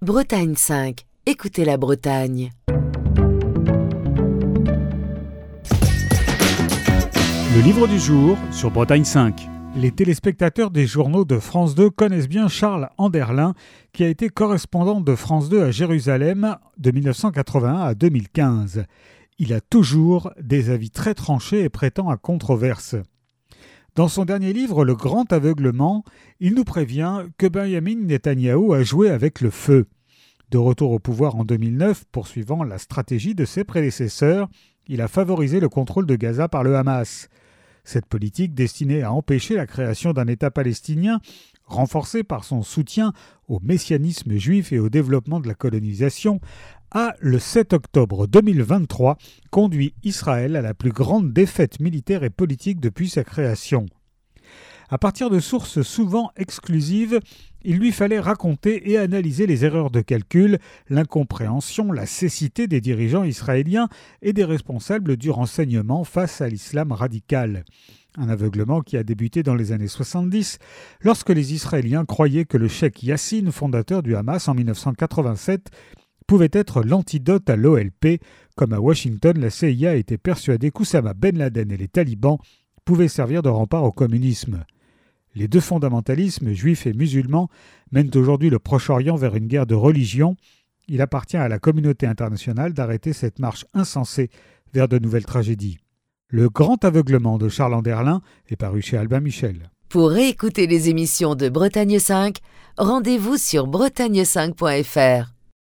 Bretagne 5. Écoutez la Bretagne. Le livre du jour sur Bretagne 5. Les téléspectateurs des journaux de France 2 connaissent bien Charles Anderlin, qui a été correspondant de France 2 à Jérusalem de 1981 à 2015. Il a toujours des avis très tranchés et prêtant à controverse. Dans son dernier livre, Le Grand Aveuglement, il nous prévient que Benjamin Netanyahou a joué avec le feu. De retour au pouvoir en 2009, poursuivant la stratégie de ses prédécesseurs, il a favorisé le contrôle de Gaza par le Hamas. Cette politique, destinée à empêcher la création d'un État palestinien, renforcée par son soutien au messianisme juif et au développement de la colonisation, a, le 7 octobre 2023, conduit Israël à la plus grande défaite militaire et politique depuis sa création. À partir de sources souvent exclusives, il lui fallait raconter et analyser les erreurs de calcul, l'incompréhension, la cécité des dirigeants israéliens et des responsables du renseignement face à l'islam radical. Un aveuglement qui a débuté dans les années 70, lorsque les Israéliens croyaient que le cheikh Yassine, fondateur du Hamas en 1987, pouvait être l'antidote à l'OLP, comme à Washington, la CIA était persuadée qu'Oussama Ben Laden et les talibans pouvaient servir de rempart au communisme. Les deux fondamentalismes, juifs et musulmans, mènent aujourd'hui le Proche-Orient vers une guerre de religion. Il appartient à la communauté internationale d'arrêter cette marche insensée vers de nouvelles tragédies. Le Grand Aveuglement de Charles Anderlin est paru chez Albin Michel. Pour réécouter les émissions de Bretagne 5, rendez-vous sur bretagne5.fr.